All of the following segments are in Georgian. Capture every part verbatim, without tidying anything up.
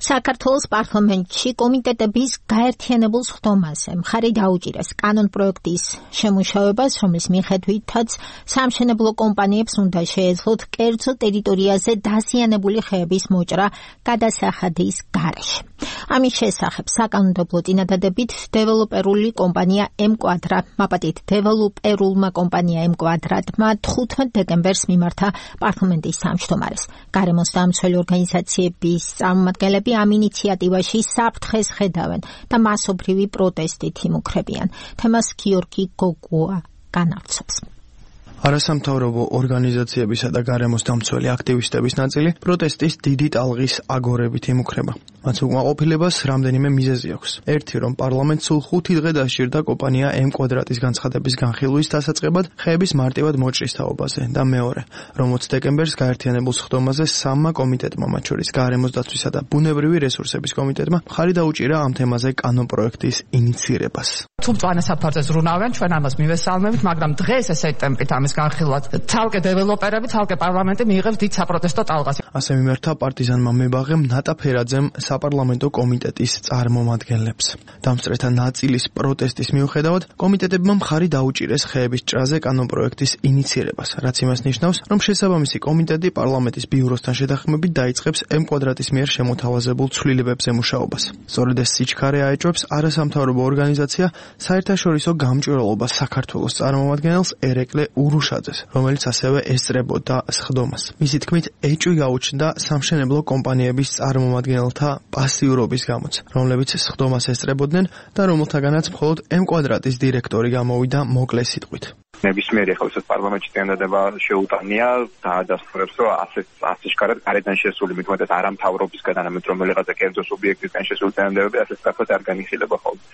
საქართველოს პარლამენტში კომიტეტების გაერთიანებულ სხდომაზე მხარი დაუჭირეს კანონპროექტის შემუშავებას, რომლის მიხედვითაც სამშენებლო კომპანიებს უნდა შეეძლოთ კერძო ტერიტორიაზე დაზიანებული ხეების მოჭრა გადასახადის გარეშე. ამის შესახებ საკანონმდებლო წინადადებით დეველოპერული კომპანია M Quadra, მაპატით დეველოპერულმა კომპანია M Quadra-მა თხუთმეტ დეკემბერს მიმართა პარლამენტის თავმჯდომარეს. გარემოს დამცველი ორგანიზაციების წარმომადგენლები ამ ინიციატივაში საფრთხეს ხედავენ და მასობრივი პროტესტით იმუქრებიან. თემას გიორგი გოგუა განავრცობს. არასამთავრობო ორგანიზაციებისა და გარემოს დამცველი აქტივისტების ნაწილი პროტესტის დიდი ტალღის აგორებით იმუქრება. მათ უკმაყოფილებას რამდენიმე მიზეზი აქვს. ერთი, რომ პარლამენტს სულ ხუთი დღე დასჭირდა კომპანია M Quadra-ის განცხადების განხილვის დასაწყებად ხეების მარტივად მოჭრის თაობაზე და მეორე, რომ ოცი დეკემბერს გაერთიანებულ სხდომაზე სამმა კომიტეტმა, მათ შორის გარემოს დაცვისა და ბუნებრივი რესურსების კომიტეტმა, მხარი დაუჭირა ამ თემაზე კანონპროექტის ინიცირებას. თუ მწვანე საფარზე ზრუნავენ, ჩვენ ამას მივესალმებით, მაგრამ დღეს ესეთი ტემპით ამის განხილვად ცალკე დეველოპერები, ცალკე პარლამენტი მიიღებს დიდ საპროტესტო ტალღას. ასე მიმართა პარტიზანმა მებაღემ ნატა ფერაძემ საპარლამენტო კომიტეტის წარმომადგენლებს. დამსწრეთა ნაწილის პროტესტის მიუხედავად, კომიტეტებმა მხარი დაუჭირეს ხეების ჭრაზე კანონპროექტის ინიცირებას, რაც იმას ნიშნავს, რომ შესაბამისი კომიტეტი პარლამენტის ბიუროსთან შეთანხმებით დაიწყებს M Quadra-ის მიერ შემოთავაზებულ ცვლილებებზე მუშაობას. სწორედ ეს სიჩქარე აეჭვებს არასამთავრობო ორგანიზაცია საერთაშორისო გამჭვირვალობა საქართველოს წარმომადგენელს ერეკლე ურუშაძეს, რომელიც ასევე ესწრებოდა სხდომას. მისი თქმით, ეჭვი გაუჩნდა სამშენებლო კომპანიების წარმომადგენელთა პასიურობის გამოც, რომლებიც სხდომას ესწრებოდნენ და რომელთაგანაც მხოლოდ M Quadra-ის დირექტორი გამოვიდა მოკლე სიტყვით. ნებისმიერი ხალხის პარლამენტში წინადადება შეუტანია და ადასტურებს, რომ ასე ასე შკარად გარედან შესული მithumetes არამთავრობისგან, არამედ რომელიღაცა კერძო სუბიექტისგან შესული წინადადებები ასე სწრაფად არ განიხილება ხოლმე.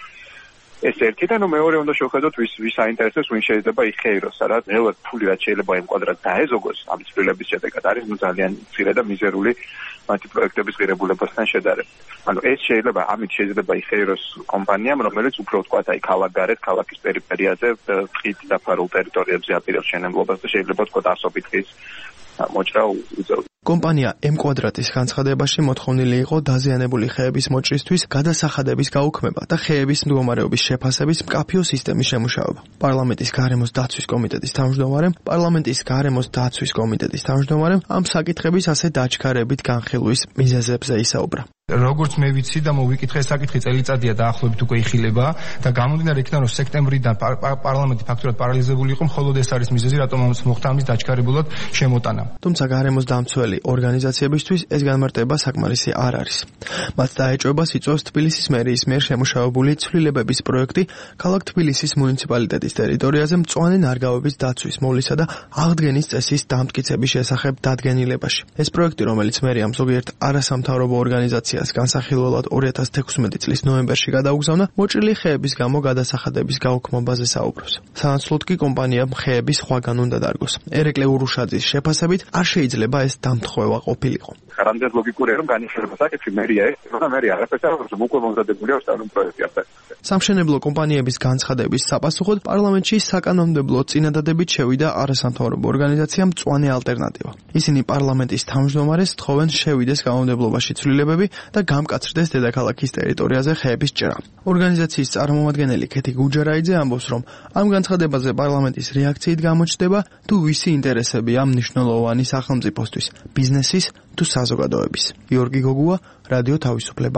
ეს ერთი და ნუ მეორე უნდა შევხედოთ ვის ვის აინტერესებს, ვინ შეიძლება იხეიროს, სადაც ნელა ფული რაც შეიძლება M Quadra-ს დაეზოგოს ამ ცვლილების შედეგად არის ნუ ძალიან მცირე და მიზერული მათი პროექტების ღირებულებასთან შედარებით. ანუ ეს შეიძლება ამით შეიძლება იხეიროს კომპანიამ, რომელიც უფრო ვთქვათ, აი ქალაქგარეთ, ქალაქის პერიფერიაზე, ტყით დაფარულ ტერიტორიებზე აპირებს შენებლობას და შეიძლება ვთქვათ ასობით დღის მოჭრა უწევს. კომპანია M Quadra-ის განცხადებაში მოთხოვნილი იყო დაზიანებული ხეების მოჭრისთვის გადასახადების გაუქმება და ხეების მდგომარეობის შეფასების მკაფიო სისტემის შემუშავება. პარლამენტის გარემოს დაცვის კომიტეტის თავმჯდომარემ, პარლამენტის გარემოს დაცვის კომიტეტის თავმჯდომარემ ამ საკითხების ასე დაჩქარებით განხილვის მიზეზებზე ისაუბრა. როგორც მე ვიცი და მოვიკითხე საკითხი წელიწადია დაახლოებით უკვე იხილება და გამომდინარე იქიდან რომ სექტემბრიდან პარლამენტი ფაქტურად პარალიზებული იყო, მხოლოდ ეს არის მიზეზი, რატომ ამას მოხდა ამის დაჩქარებულად შემოტანა. თუმცა გარემოს დამცველი ორგანიზაციებისთვის ეს განმარტება საკმარისი არ არის. მათ დაეჭვებას იწვევს თბილისის მერიის მიერ შემუშავებული ცვლილებების პროექტი ქალაქ თბილისის მუნიციპალიტეტის ტერიტორიაზე მწვანე ნარგავების დაცვის მოვლისა და აღდგენის წესის დამტკიცების შესახებ დადგენილებაში. ეს პროექტი, რომელიც მერიამ ზოგიერთ არასამთავრობო ორგანიზაციას განსახილველად ორი ათას თექვსმეტი წლის ნოემბერში გადაუგზავნა, მოჭრილი ხეების გამო გადასახადების გაუქმებაზე საუბრობს. სანაცვლოდ კი კომპანიამ ხეების სხვაგან უნდა დარგოს. ერეკლე ურუშაძის შეფასებით არ შეიძლება ეს დამთხოვება ყოფილიყო. რამდენად ლოგიკურია, რომ განიხილება საკითხი მერია ეს, რომ მერია არაფერს არ აქვს, უკვე მომზადებულია კანონპროექტი ახლა. სამშენებლო კომპანიების განცხადების საპასუხოდ პარლამენტში საკანონმდებლო წინადადებით შევიდა არასამთავრობო ორგანიზაცია მწვანე ალტერნატივა. ისინი პარლამენტის თავმჯდომარეს თხოვენ შევიდეს კანონმდებლობაში ცვლილებები და გამკაცრდეს დედაქალაქის ტერიტორიაზე ხეების ჭრა. ორგანიზაციის წარმომადგენელი ქეთი გუჯარაიძე ამბობს, რომ ამ განცხადებაზე პარლამენტის რეაქციით გამოჩნდება თუ ვისი ინტერესებია მნიშვნელოვანი სახელმწიფოსთვის, ბიზნესის თუ საზოგადოების. გიორგი გოგუა, რადიო თავისუფლება.